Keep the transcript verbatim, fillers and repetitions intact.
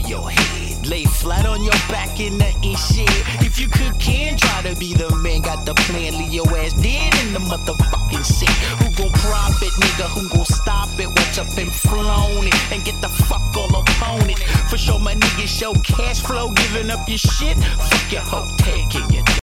your head. Lay flat on your back and nothing shit. If you could can try to be the man, got the plan, leave your ass dead in the motherfucking shit. Who gon' profit, nigga? Who gon' stop it? Watch up and flown it and get the fuck all upon it. For sure, my niggas show cash flow, giving up your shit. Fuck your hoe, taking your